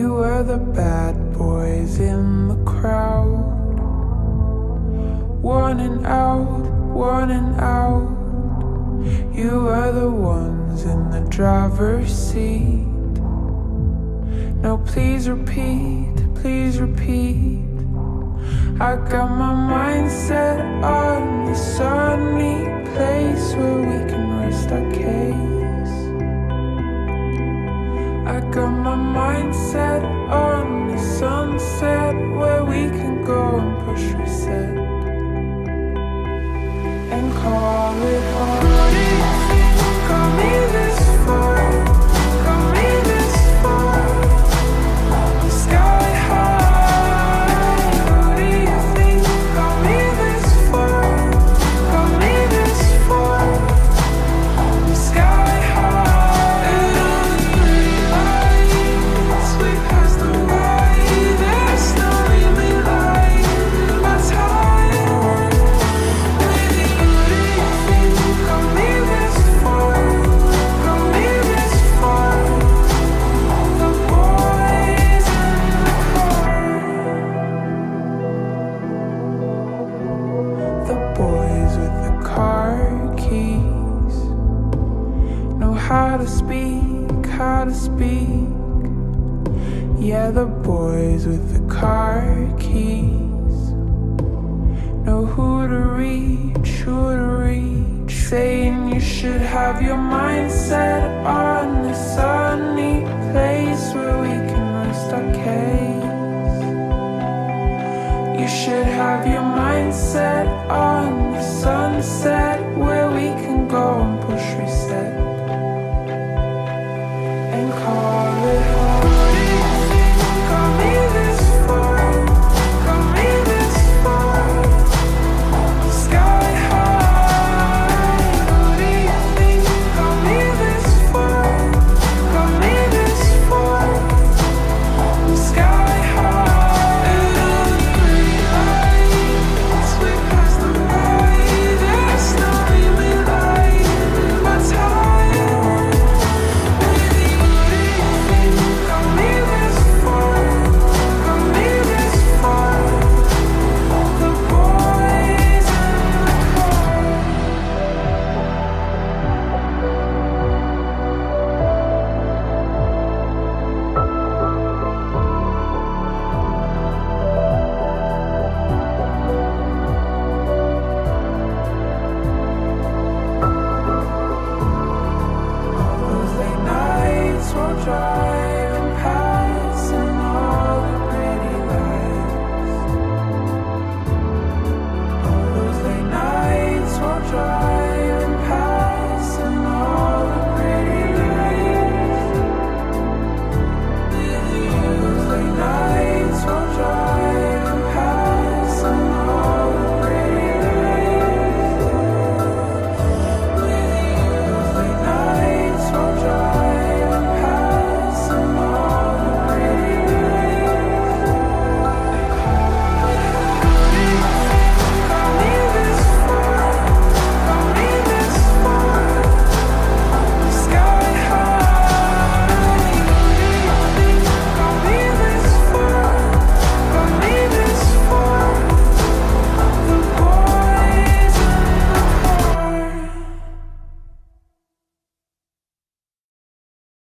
You were the bad boys in the crowd, wanting out, wanting out. You were the ones in the driver's seat. Now please repeat, please repeat. I got my mind set on the sunny place where we can rest our case. I got my mind set on the sunset where we can go and push reset and call it home. Got me this far, got me this far, sky high. Who do you think got me this far, got me this far, sky high? Lights way past the light, there's no really light. My time with you. Who do you think got me this far, got me this far? The boys in the car, the boys with the car keys know how to speak, how to speak. Yeah, the boys with the car keys know who to reach, who to reach. Saying you should have your mind set on a sunny place where we can rest our case. You should have your